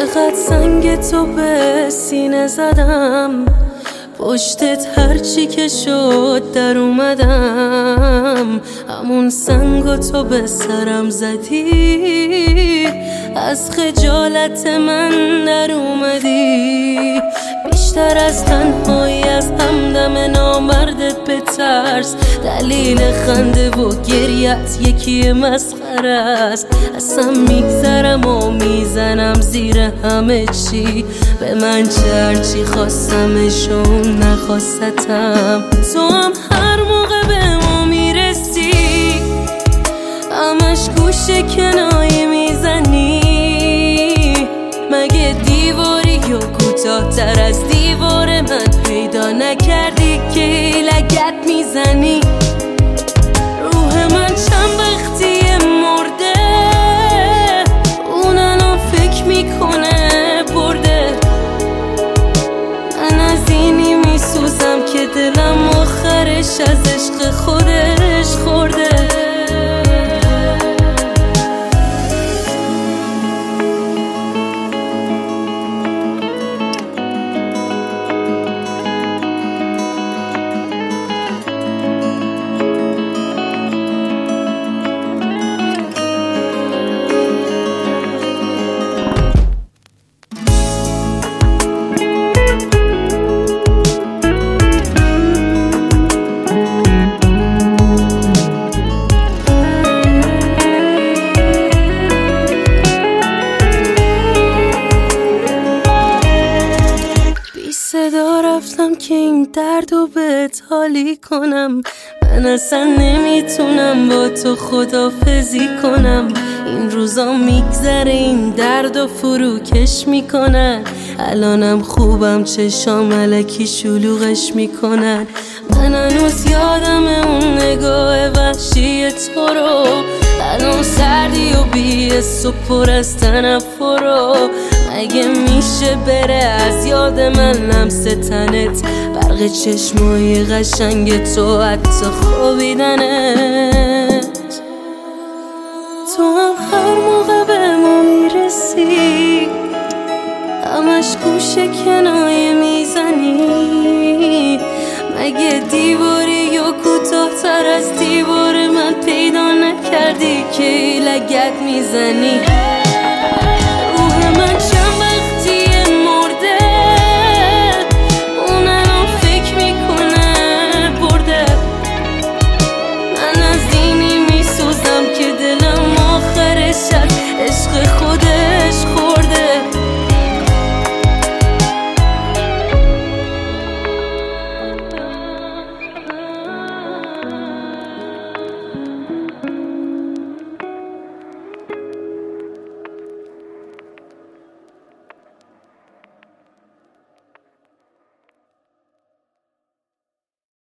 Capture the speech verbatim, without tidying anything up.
چقدر سنگ تو به سینه زدم، پشتت هرچی که شد در اومدم. همون سنگو تو به سرم زدی، از خجالت من در اومدی. بیشتر از تنهایی از همدم نامردت به ترس، دلیل خنده و گریت یکی مسخره است. اصلا میگذرم و میزنم زیر همه چی، به من چه هرچی خواستمشون نخواستم. تو هم هر موقع به ما میرسی همش گوشه کنایه میزنی. مگه دیواری یا کوتاه تر از دیوار من پیدا نکردی که لگت میزنی؟ روح من چند وقتی مرده، اون الان فکر میکنه برده. من از اینی میسوزم که دلم آخرش از عشق خودش خورده. صدا رفتم که این دردو بهت حالی کنم. من اصلا نمیتونم با تو خداحافظی کنم. این روزا میگذره این دردو فروکش میکنن. الانم خوبم چشام الکی شلوغش میکنن. من هنوز یادم اون نگاه وحشی تو رو، الان سردی و بی‌حس و پر از تنفر رو. مگه میشه بره از یاد من لمس تنت، برق چشمای قشنگ تو، حتی خوابیدنت؟ تو هم هر موقع به ما میرسی همش گوشه کنایه میزنی. مگه دیواری یا کوتاه تر از دیوار من پیدا نکردی که لگت میزنی؟